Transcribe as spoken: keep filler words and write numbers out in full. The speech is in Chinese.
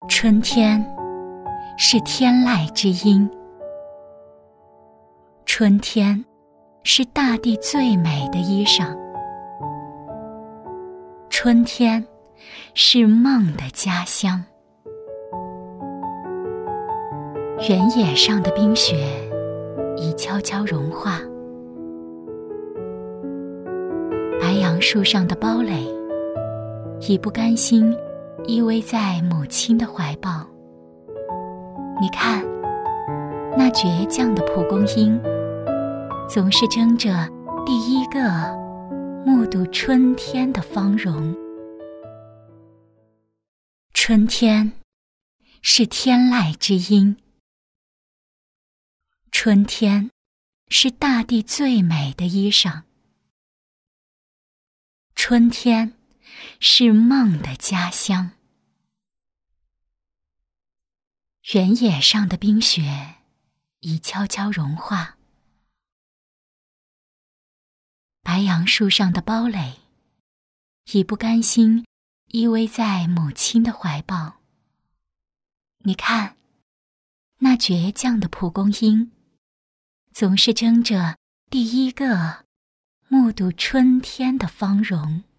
春天是天籁之音，春天是大地最美的衣裳，春天是梦的家乡。原野上的冰雪已悄悄融化，白杨树上的堡垒已不甘心依偎在母亲的怀抱。你看，那倔强的蒲公英总是争着第一个目睹春天的芳容。春天是天籁之音，春天是大地最美的衣裳，春天是梦的家乡。原野上的冰雪已悄悄融化，白杨树上的堡垒已不甘心依偎在母亲的怀抱。你看，那倔强的蒲公英总是争着第一个目睹春天的芳容。